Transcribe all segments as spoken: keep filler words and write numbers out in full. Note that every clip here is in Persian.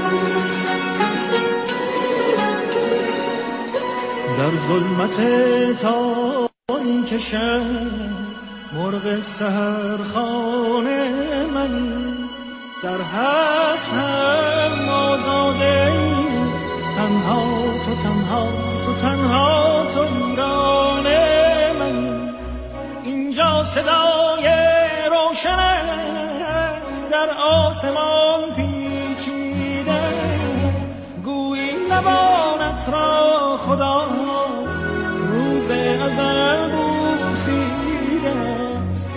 در ظلمت تاریک شب مرغ سحرخانه من، در حسن آزاده تنها تو، تنها تو، تنها تو ایران من. اینجا صدای روشنت در آسمان پیچیده است، گویی نبانت را خدا روز ازل بوسیده است.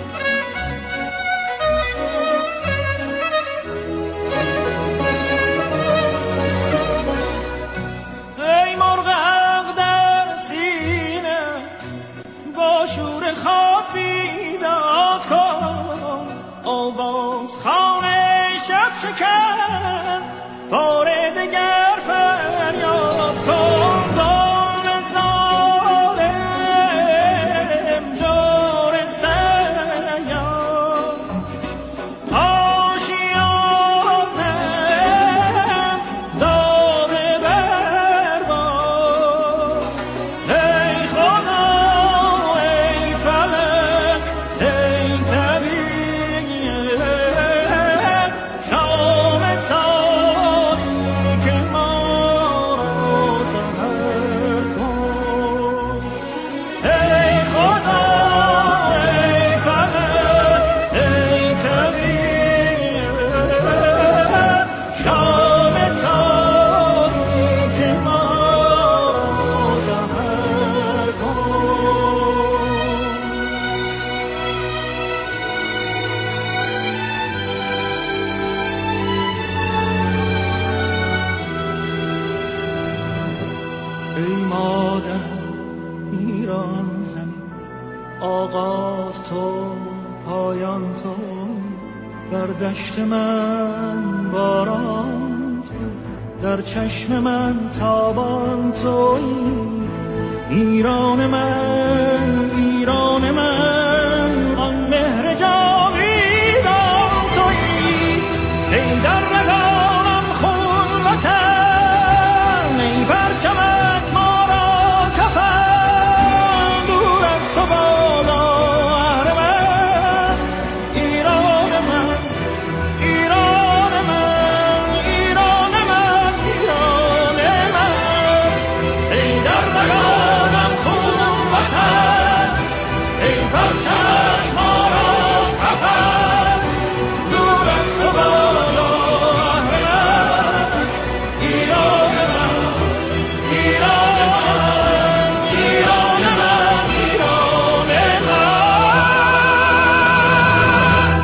ای مرغ حق در سینت با شور خواب بیداد کن، آواز خانه شب شکن بار دگر فریاد کن. دشت من باران تو، در چشم من تابان تویی. ایران من، ایران من، آن مهر جاویدان تویی. ای در رگانم خون وطن، ای پرچمت ما را کفن، دور از تو بالا اهرمن. ایران من، ایران من، ایران من، ایران من. ای در رگانم خون وطن، ای پرچمت ما را کفن، دور از تو بالا اهرمن. ایران من، ایران من، ایران من، ایران من.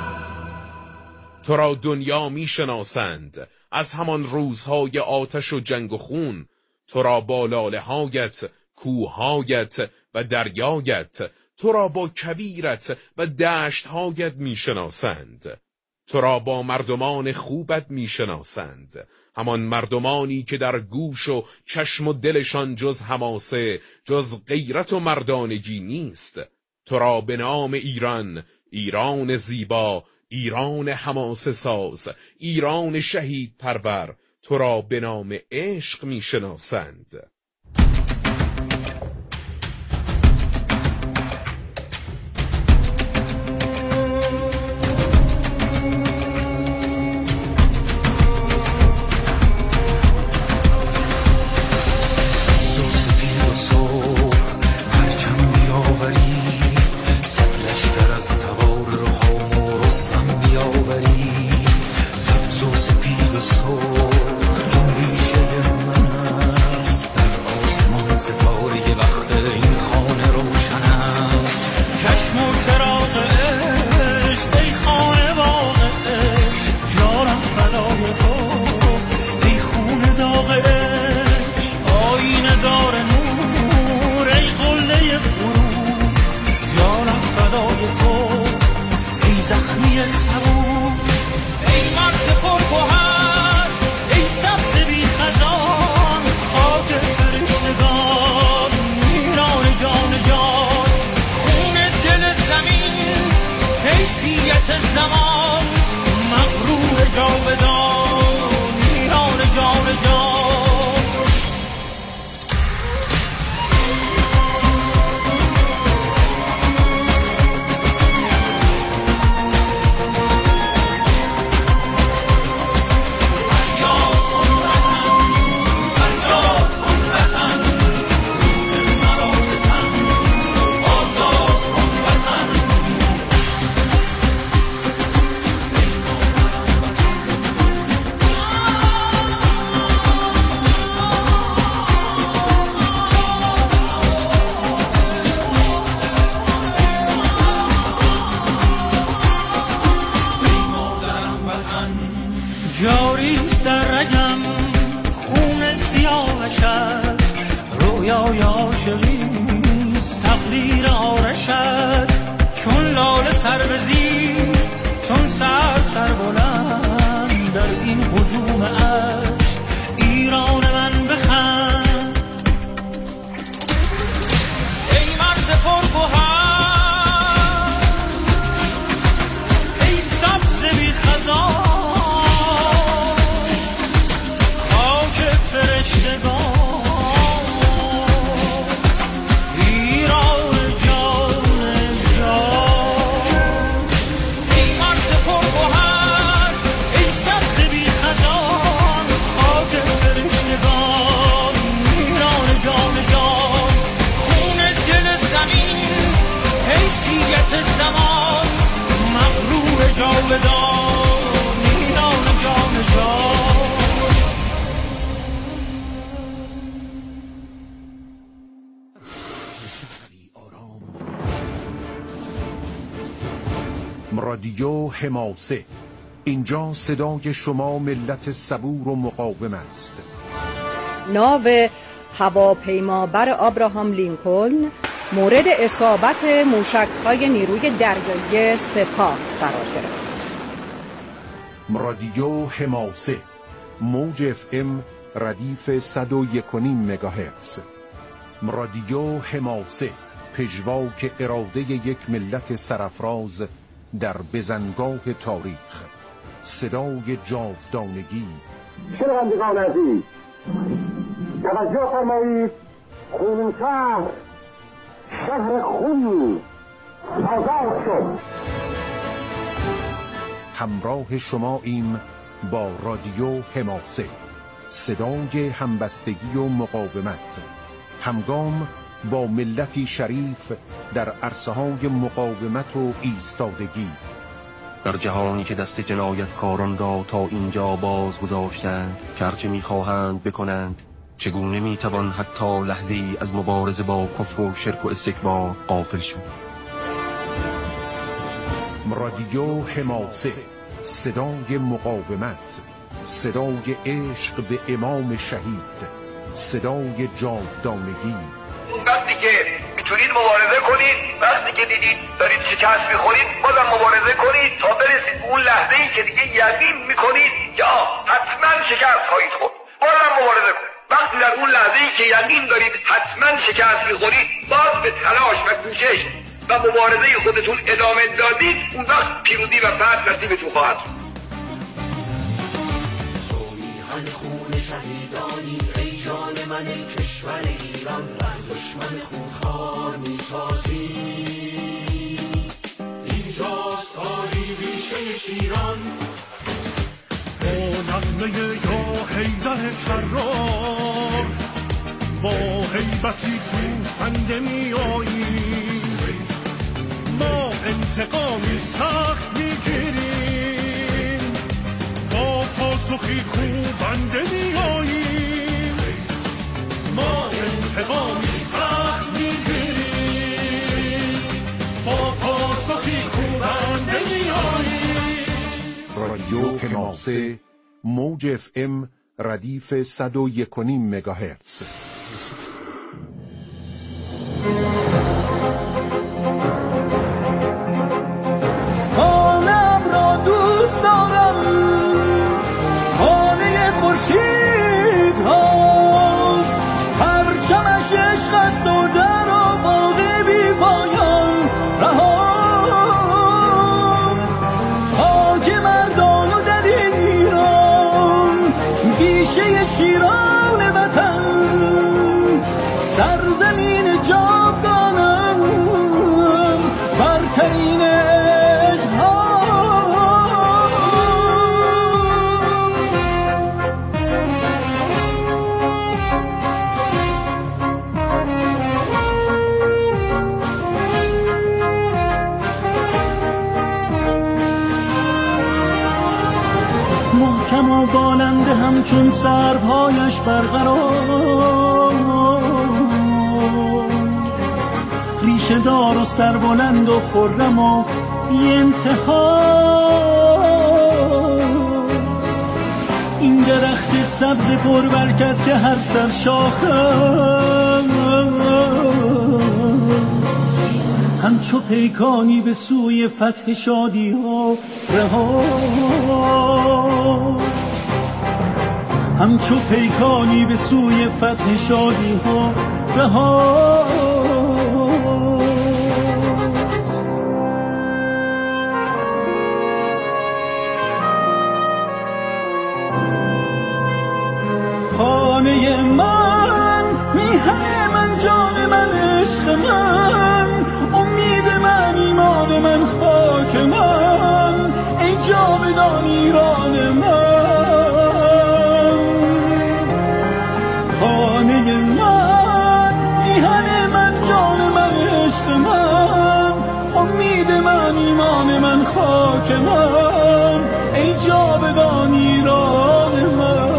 تو را دنیا می شناسند از همان روزهای آتش و جنگ و خون. تو را با لاله هایت، کوههایت و دریایت، تو را با کویرت و دشتهایت می شناسند. تو را با مردمان خوبت می شناسند، همان مردمانی که در گوش و چشم و دلشان جز حماسه، جز غیرت و مردانگی نیست. تو را به نام ایران، ایران زیبا، ایران حماسه ساز، ایران شهید پرور، تو را به نام عشق می شناسند. زخمی سبو، ای مرز پرگوهر، تاریست در رگم خون سیاهشت، رویای عاشقیست تقدیر آرشت. چون لاله سر بزیر، چون سر سر بلند در این هجوم عشق، ایران من بخند. ای مرز پرگوهر، ای سبز بی خزان، خاک فرشتگان، زمان مغرور جاودان، ایران جان جان. رادیو حماسه، اینجا صدای شما ملت صبور و مقاوم است. ناو هواپیمابر آبراهام لینکلن مورد اصابت موشک‌های نیروی دریایی سپاه قرار گرفت. رادیو حماسه، موج اف ام ردیف صد و یک و نیم مگاهرتز. رادیو حماسه، پژواک اراده یک ملت سرافراز در بزنگاه تاریخ. صدای جاودانگی. شنوندگان عزیز، توجه فرمایید. خونشهر، شهر خون آزاد شد. همراه شما ایم با رادیو حماسه، صدای همبستگی و مقاومت، همگام با ملتی شریف در عرصه های مقاومت و ایستادگی. در جهانی که دست جنایتکاران را تا اینجا باز گذاشتند که هرچه می‌خواهند بکنند، چگونه میتوان حتی لحظه‌ای از مبارزه با کفر و شرک و استکبار غافل شد؟ رادیو حماسه، صدای مقاومت، صدای عشق به امام شهید، صدای جاودانگی. وقتی که میتونید مبارزه کنید، وقتی که دیدید دارید شکست میخورید بازم مبارزه کنید تا برسید اون لحظه‌ای که دیگه یقین میکنید که آه حتما شکست خواهید خورد، بازم مبارزه کنید. وقتی در اون لحظه‌ای که یقین دارید حتما شکست میخورید، باز به تلاش و کوشش و مبارزه خودتون ادامه دادید، اون وقت پیروزی و فتح نصیبتون خواهد شد. تویی خون شهیدانی، ای جان من ای کشور ایران، دشمن خونخوار میتازی. اینجاست آری ریشه شیران، با نغمه یا حیدر کرار، با هیبتی توفنده می آییم، ما انتقامی سخت میگیریم، با پاسخی کوبنده می آییم، ما انتقامی سخت میگیریم، با پاسخی کوبنده می آییم. رادیو حماسه، موج اف ام ردیف صد و یک و نیم مگاهرتز. خانم را دوست دارم، خانه خورشید هاست، پرچمش عشق است و در آفاق بی پایان رهاست. خاک مردان و در ایران، بیشه شیران وطن، سرزمین جاودانم، برترین محکم و بالنده همچون سرپایش برقرار، ریشه دار و سربلند و خرم و بی انتهاست. این درخت سبز پربرکت که هر سر شاخم همچو پیکانی به سوی فتح شادی ها رها، همچو پیکانی به سوی فتح شادی ها رها. خانه من، میهن من، جان من، عشق من، امید من، ایمان من، خاک من، ای جاودان ایران من. خانه من، میهن من، جان من، عشق من، امید من، ایمان من، خاک من، ای جاودان ایران من.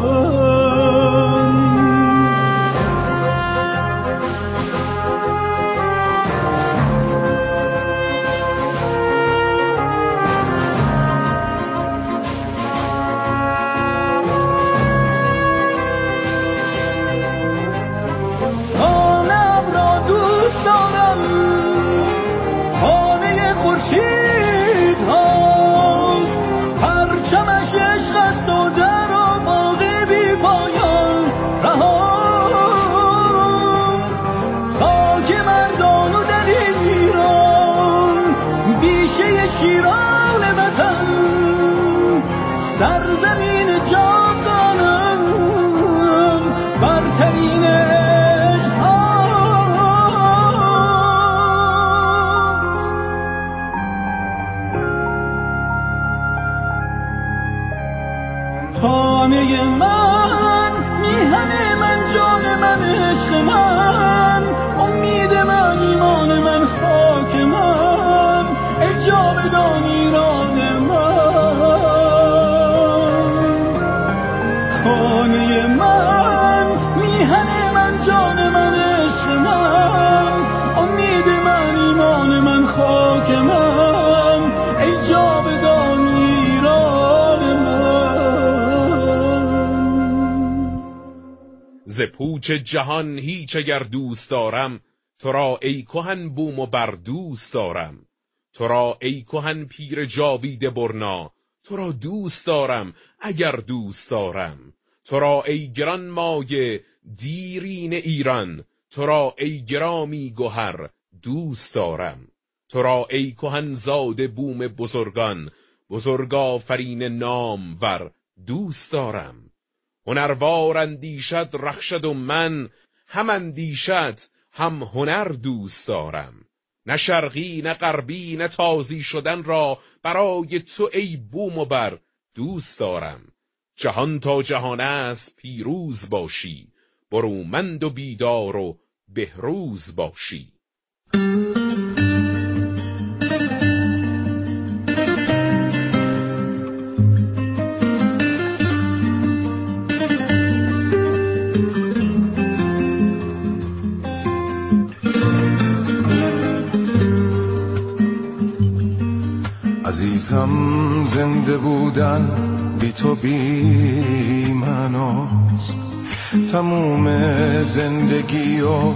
شیران وطن، سرزمین جاودانم، برترین عشق هاست. خانه من، میهن من، جان من، عشق من، امید من، ایمان من، خاک من، ای جاودان ایران من. خانه من، میهن من، جان من، عشق من، امید من، ایمان من، خاک من، ای جاودان ایران من. ز پوچ جهان هیچ اگر دوست دارم، تو را ای کهن بوم و بر دوست دارم. تو را ای کهن پیر جاوید برنا، تو را دوست دارم اگر دوست دارم. تو را ای گران مایه دیرین ایران، تو را ای گرامی گوهر دوست دارم. تو را ای کهن زاده بوم بزرگان، بزرگافرین نامور دوست دارم. هنروار اندیشد رخشد و من، هم اندیشد هم هنر دوست دارم. نه شرقی نه غربی نه تازی شدن را، برای تو ای بوم و بر دوست دارم. جهان تا جهان است پیروز باشی، برومند و بیدار و بهروز باشی. عزیزم زنده بودن بی تو بی مناست، تموم زندگی و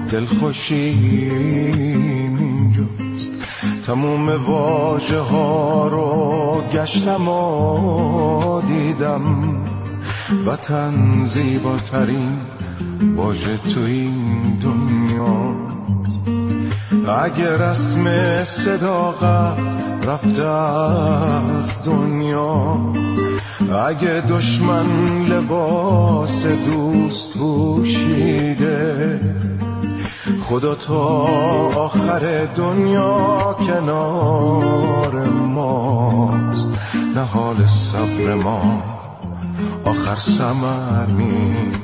دلخوشیم اینجاست. تموم واژه ها رو گشتم و دیدم، وطن زیباترین واژه تو این دنیاست. اگه رسم صداقت رفته از دنیا، اگه دشمن لباس دوست پوشیده، خدا تا آخر دنیا کنار ماست. نه حال صبر ما آخر ثمر نیست.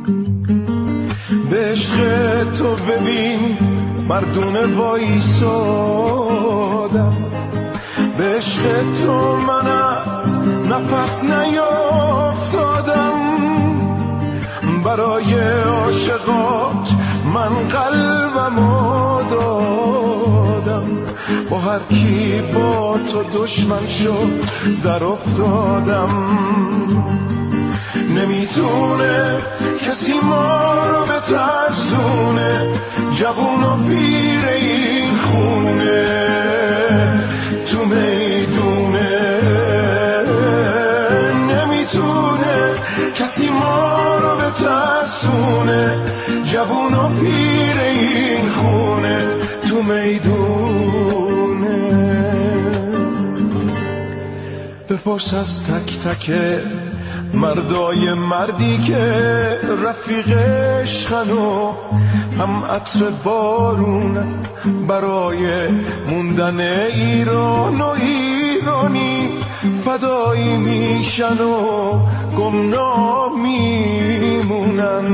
به عشق تو ببین مردونه وایسادم، به عشق تو من از نفس نیافتادم. برای عاشقات من قلبمو دادم، با هر کی با تو دشمن شد در افتادم. و پیر این خونه تو میدونه نمیتونه کسی ما رو بترسونه جوون و پیر این خونه تو میدونه بپرس از تک تک مردای مردی که رفیق عشقن و هم عطر بارون برای موندن ایران و ایرانی فدایی میشن و گمنام میمونن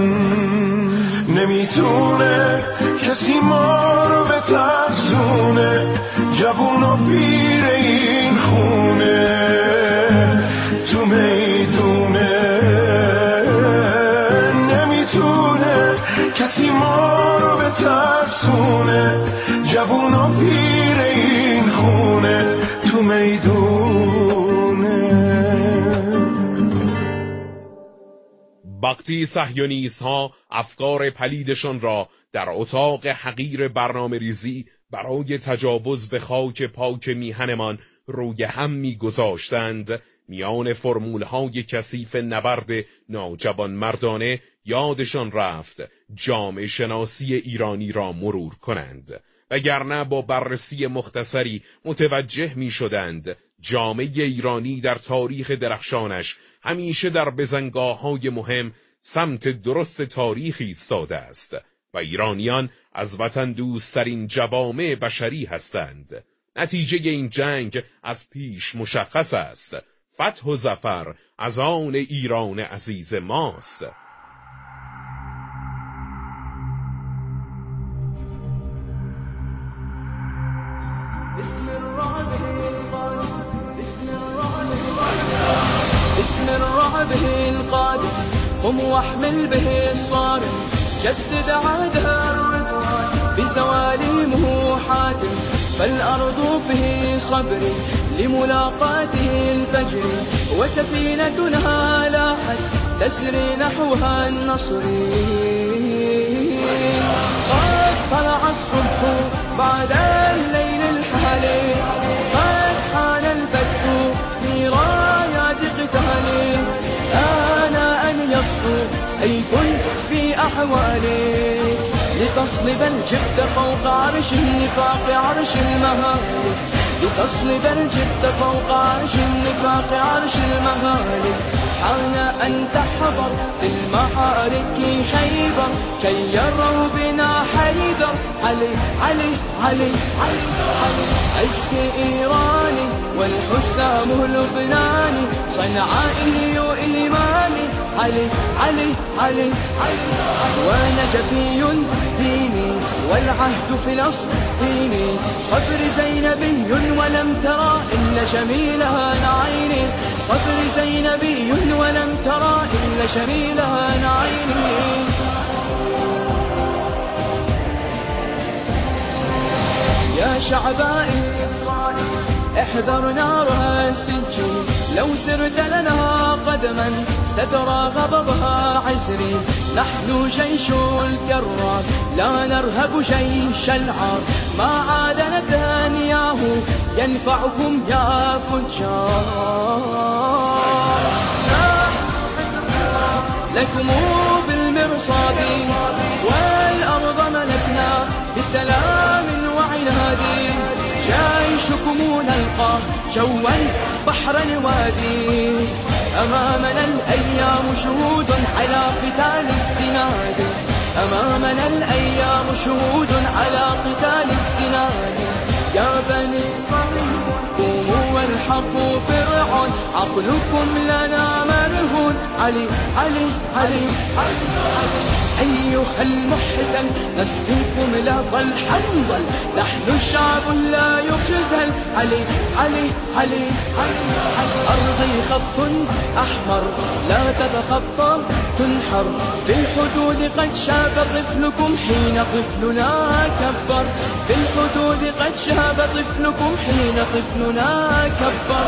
نمیتونه کسی ما رو بترسونه جوون و پیر این خونه تو میدونه نمیتونه کسی ما رو بترسونه جوون و پیر این خونه تو میدونه. وقتی صهیونیست ها افکار پلیدشان را در اتاق حقیر برنامه ریزی برای تجاوز به خاک پاک میهنمان روی هم میگذاشتند، میان فرمول های کثیف نبرد ناجوان مردانه یادشان رفت جامعه شناسی ایرانی را مرور کنند، وگرنه با بررسی مختصری متوجه می شدند جامعه ایرانی در تاریخ درخشانش همیشه در بزنگاه های مهم سمت درست تاریخی ایستاده است و ایرانیان از وطن دوستترین جوامع بشری هستند. نتیجه این جنگ از پیش مشخص است. فتح و ظفر از آن ایران عزیز ماست. بسم الرعب القادم قم واحمل به الصارم جدد عهدها الرضوان بزواليمه حاتم فالأرض فيه صبر لملاقاته الفجر وسفينتنا لاحت تسري نحوها النصر قد طلع الصبح بعد الليل الحالي قد حان الفتح في رايات قتالي أنا أن يصحو سيف في أحوالي لتصلب الجبت فوق عرش النفاق عرش المهالك لتصلب الجبت فوق عرش النفاق عرش المهالك حان أن تحضر في المعارك خيبر كي يروا بنا حيدر علي علي علي علي علي عز إيراني والحسام لبناني صنعائي وإيماني علي علي علي علي ونجفي ديني والعهد في الأصل ديني صبر زينبي ولم ترى إلا جميلها نعيني صبر زينبي ولم ترى إلا جميلها نعيني يا شعبائي احذر نارها السجين لو سرت لنا قدما سترى غضبها عزري نحن جيش الكرار لا نرهب جيش العار ما عاد نتنياهو ينفعكم يا فجار لكم بالمرصاد والأرض ملكنا بسلام وعناد جيشكم نلقى جوا بحرا وادي أمامنا الأيام شهود على قتال السناد أمامنا الأيام شهود على قتال السناد يا بني قوموا والحقوا فرعون عقلكم لنا مرهون علي علي علي علي, علي أيها المحتل نسقيكم لظى الحنظل نحن شعب لا يخذل علي علي علي علي أرضي خط أحمر لا تتخطى تنحر في الحدود قد شاب طفلكم حين طفلنا كبر في الحدود قد شاب طفلكم حين طفلنا كبر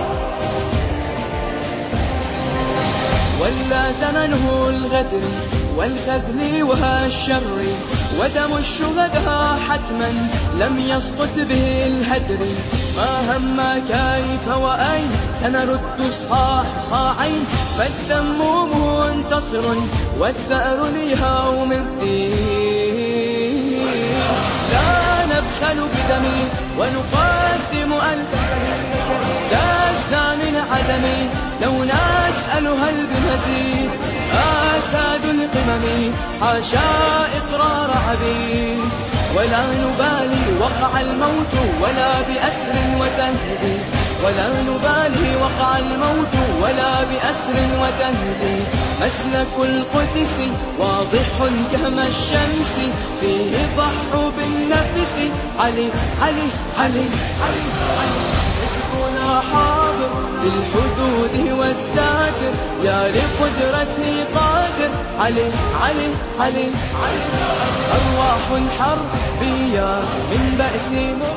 ولا زمنه الغدر والخذل وهالشر ودم الشهداء حتما لم يسقط به الهدر ما هم كيف وأين سنرد الصاح صاعين فالدم منتصر والثأر ليوم الدين لا نبخل بدمي ونقدم ألف لسنا من عدمي لو نسأل هل بمزيد آساد القمم حاشا إقرار عبيد ولا نبالي وقع الموت ولا بأسر وتهديد ولا نبالي وقع الموت ولا بأسر وتهديد مسلك القدس واضح كما الشمس فيه ضحوا بالنفس علي علي علي علي علي رزقنا حاضر في الحدود والساتر يا لقدرته قادر علي علي علي علي أرواح حربية من بأس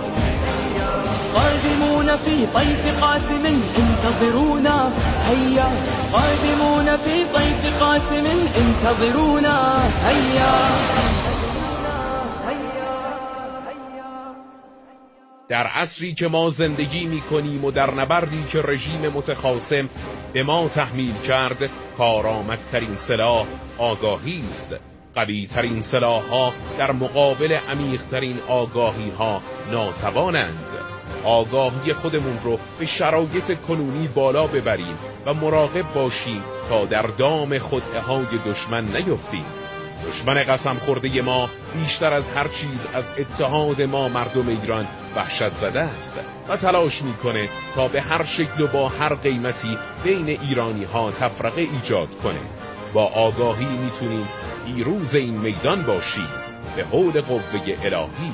قادمون في طيف قاسم انتظرونا هيا قادمون في طيف قاسم انتظرونا هيا. در عصری که ما زندگی می کنیم و در نبردی که رژیم متخاصم به ما تحمیل کرد کارآمدترین سلاح آگاهی است. قوی ترین سلاح ها در مقابل عمیق ترین آگاهی ها ناتوانند. آگاهی خودمون رو به شرایط کنونی بالا ببریم و مراقب باشیم تا در دام خدعه های دشمن نیفتیم. دشمن قسم خورده ما بیشتر از هر چیز از اتحاد ما مردم ایران وحشت زده است و تلاش میکنه تا به هر شکل و با هر قیمتی بین ایرانی ها تفرقه ایجاد کنه. با آگاهی میتونیم پیروز این میدان باشیم به حول قوه الهی.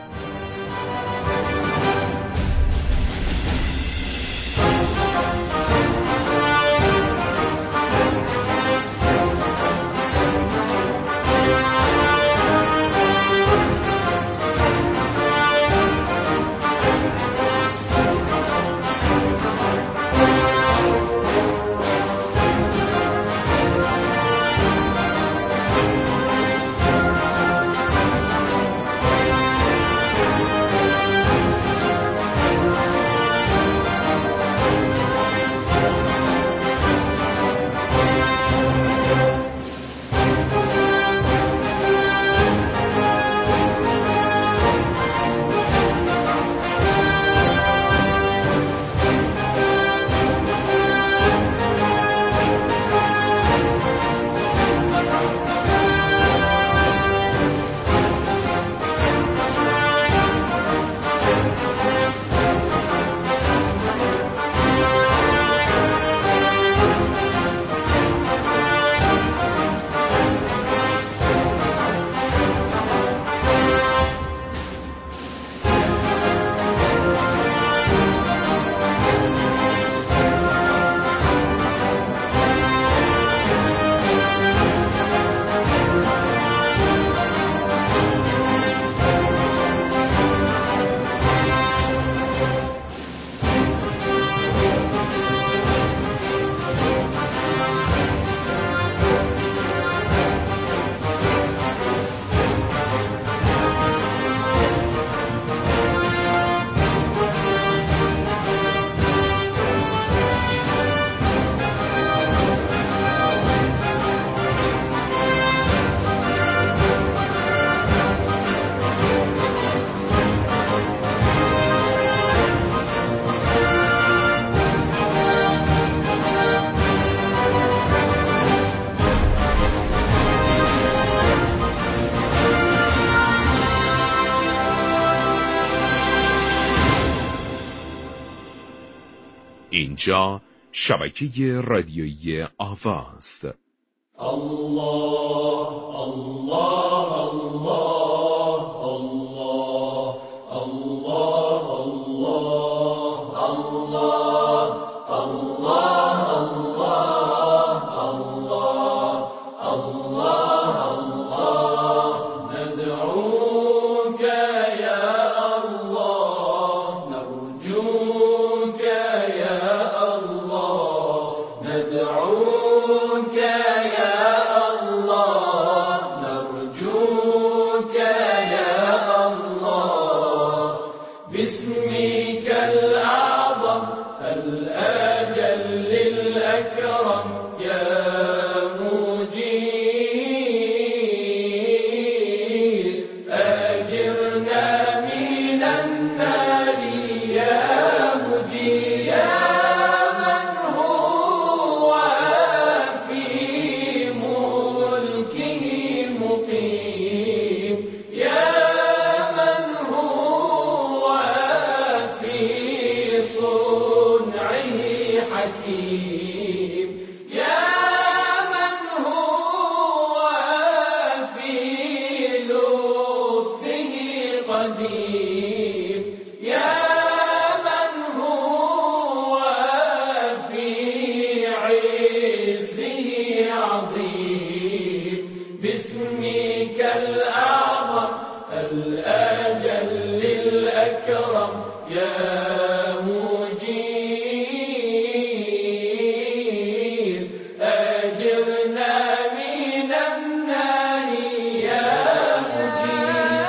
اینجا شبکه رادیویی آواز. الله الله الله الله الله الله الله الله الله الله الله ندعوك يا الله نرجوك يا الله ندعوك يا الله الأكرم يا مجير أجرنا من النار يا مجير يا من هو في ملكه مقيم يا من هو في صنعه حكيم يا من هو في لطفه قديم يا من هو في عزه عظيم باسمك الأعظم الأجل الأكرم يا مجير أجرنا من النار يا مجير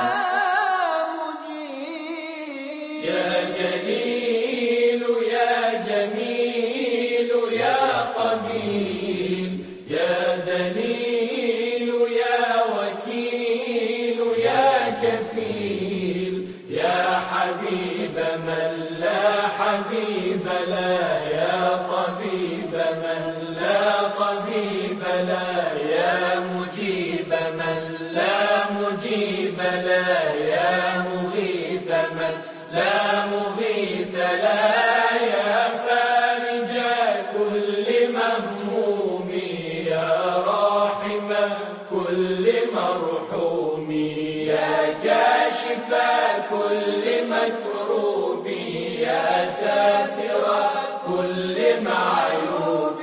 يا جليل يا جميل يا قبيل يا دليل يا وكيل يا كفيل يا حبيب من لا حبيب لا يا طبيب من لا طبيب لا يا مجيب من لا مجيب لا يا مغيث من لا مغيث لا يا فارج كل مهموم يا راحم كل مرحوم يا كاشف كل مكروب يا ساتر كل معيوب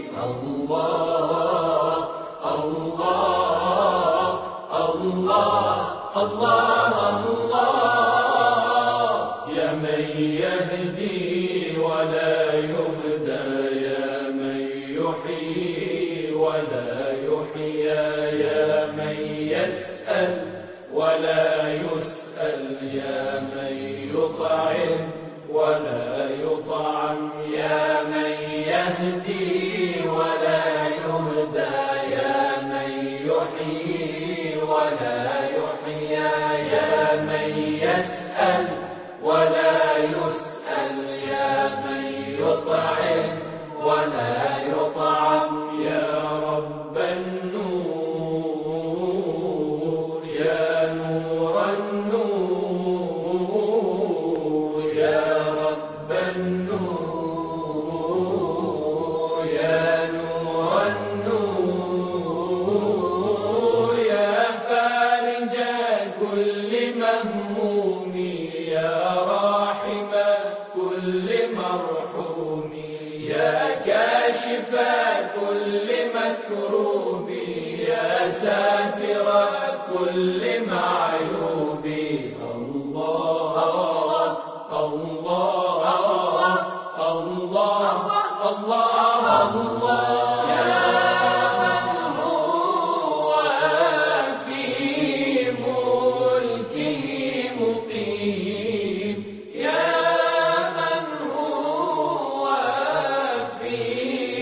الله الله الله الله الله يا من يهدي ولا يهدى يا من يحيي ولا يحيى يا من يسأل ولا يسأل يا من يطعم ولا يطعم يا من يهدي ولا يهدى يا من يحيي ولا يحيى يا من يسأل ولا يسأل يا من يطعم ولا يطعم يا رب النور يا نور النور يا رب النور يا نور النور يا فارج كل مهموم يا راحم كل مرحوم يا كاشف كل مكروب يا ساتر كل معيوب الله الله الله الله الله